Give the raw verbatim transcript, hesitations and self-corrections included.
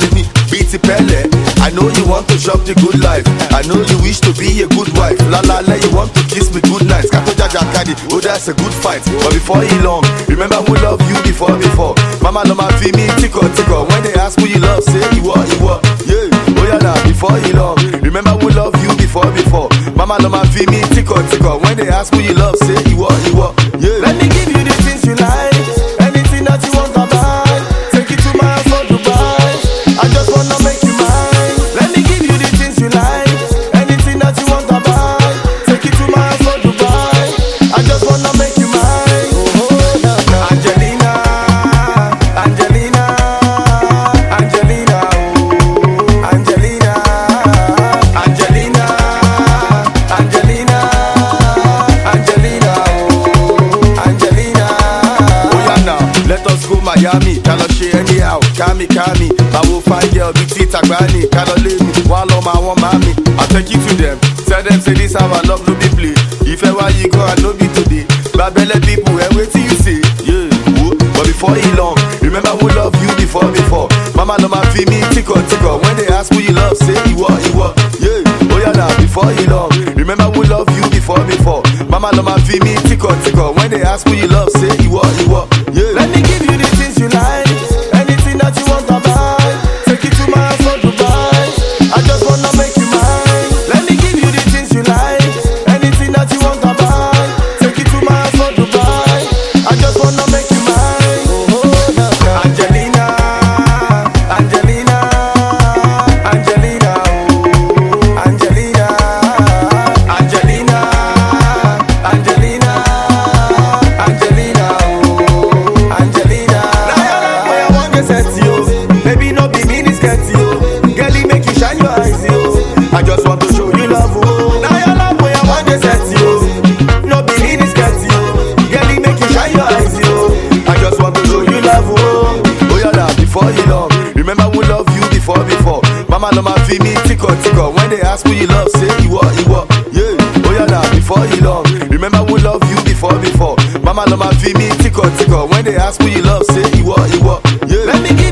me, beat it pele. I know you want to shop the good life. I know you wish to be a good wife. La la la, you want to kiss me good nights. Kato jaja kadi, oh that's a good fight. But before you long, remember who love you before before. Mama no ma fi me tico tico. When they ask who you love, say you are, you are. Yeah, oh yeah nah, before you long, remember who love you before before. Mama no ma fi me tico tico. When they ask who you love, say you are, you are. Yeah. Let me give you the things you like, anything that you want to buy. Take it to my house for Dubai. I just wanna make you mine. Let me give you the things you like, anything that you want to buy. Take it to my house for Dubai. I just wanna make you mine. Oh, oh, no, no. Angelina, Angelina, Angelina, oh, Angelina, Angelina, Angelina, Angelina, oh, Angelina. Oh yeah now, let us go Miami. Cannot share anyhow. Kami Kami, I will find girl beauty Tagbani. Cannot leave me while on my one mommy. I'll take you to them. Tell them say this how I love no be play. If ever you go and no be today. Babele people, and wait till you say yeah. Whoa. But before you long, remember who love you before before. Mama no ma fi me tico tico. When they ask who you love, say you are, you are. Yeah. Oh yeah now, before you long, remember who love you before before. Mama no ma fi me tico tico. When they ask who you love, say you are, you are. Yeah. Let me give you the things you like, anything that you want to buy. Take it to my house for Dubai. I just wanna make you mine. Let me give you the things you like, anything that you want to buy. Take it to my house for Dubai. I just wanna make you mine. Oh, oh, no, no. Angelina, Angelina, Angelina, oh, Angelina, Angelina, Angelina, Angelina, oh, Angelina. Now you're not where I want to set you. Baby, no be mini skirt you. Girlie make you shine your eyes you. I just want to show you love. Oh. Now you're not where I want to set you. No be mini skirt you. Girlie make you shine your eyes you. I just want to show you love. Oh. Oh yeah nah, before you long, remember who love you before before. Mama no ma fi me tico tico. When they ask who you love, say you are, you are. Yeah. Oh yeah nah, before you long, remember who love you before before. Mama no ma fi me tico tico. When they ask who you love, say you are, you are. Yeah. Let me give